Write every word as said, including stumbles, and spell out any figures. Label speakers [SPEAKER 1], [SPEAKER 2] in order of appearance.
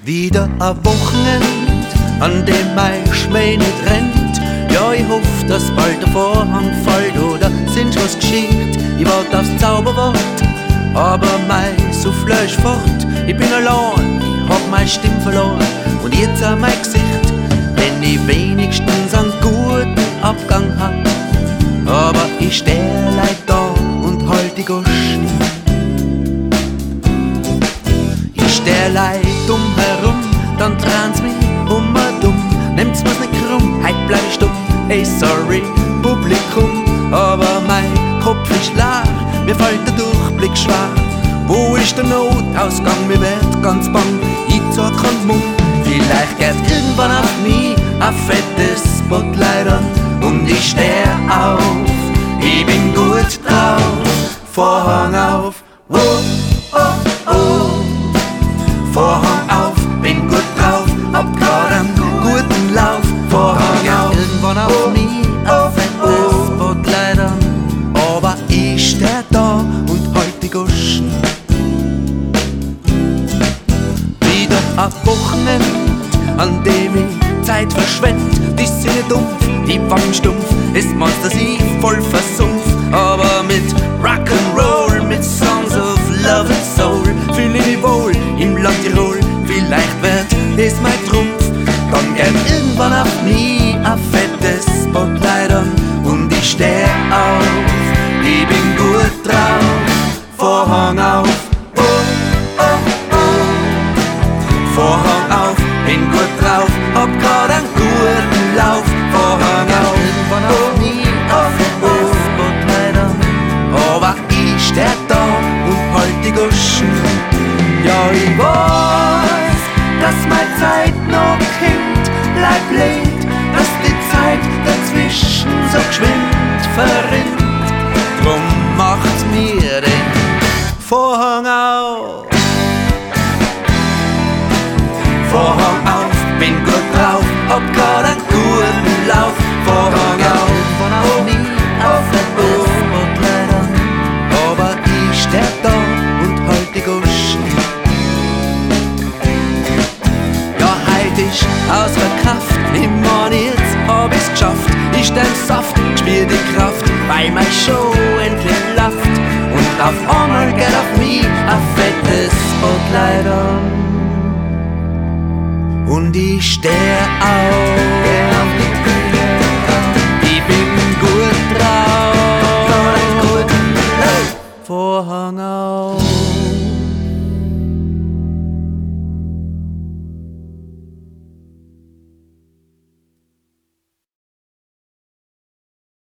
[SPEAKER 1] Wieder ein Wochenend, an dem mein Schmäh nicht rennt. Ja, ich hoff, dass bald der Vorhang fällt oder sind was geschieht. Ich wart aufs Zauberwort, aber mein Souffleur ist fort. Ich bin allein, ich hab meine Stimme verloren und jetzt auch mein Gesicht, wenn ich wenigstens einen guten Abgang hab. Aber ich steh leid da und halt die Goschen. Ich steh leid dumm herum, dann dran's mich um und dumm. Nehmt's mir's nicht krumm, heut bleib ich stumm. Hey, sorry, Publikum, aber mein Kopf ist leer, mir fällt der Durchblick schwer. Wo ist der Notausgang? Mir wird ganz bang, ich zeig keinen Mumm. Vielleicht geht irgendwann auf mich ein fettes Spotlight an und ich steh auf, ich bin gut drauf. Vorhang auf, oh, oh, oh. Vorhang auf, bin gut drauf, hab grad einen guten Lauf. Vorhang auf, irgendwann auf mich ein fettes Spotlight an, aber ich steh da und halt die Goschen. Wieder ein Wochenende, an dem ich Zeit verschwend. Die Sinne dumpf, die Wangen stumpf, ist meist, dass ich voll versumpf. Aber mit Rock'n'Roll, mit Songs of Love and Soul, fühl ich mich wohl im Land Tirol. Vielleicht wird es mein Trumpf, dann geht irgendwann auf mich ein fettes Spotlight an und ich steh auf, ich bin gut drauf. Vorhang auf, oh, oh, oh. Vorhang auf, bin gut drauf, hab grad einen guten Lauf. Vorhang auf, irgendwann auf mich ein fettes Spotlight an, aber ich steh da und halt die Goschen. Ja, ich weiß, dass meine Zeit noch kommt, bleib blöd, dass die Zeit dazwischen so geschwind verrinnt. Drum macht's mir den Vorhang auf. Vorhang auf, bin gut drauf, hab grad einen guten Lauf. Vorhang auf, von auf mich auf fettes Spotlight an, aber ich steh da und halt die Goschen. Ja, heut ist außer Kraft, ich mein, jetzt hab ich's geschafft. Ich steh im Saft, spür die Kraft, weil meine Show endlich läuft. Und auf einmal geht auf mich ein fettes Spotlight an und ich steh auf.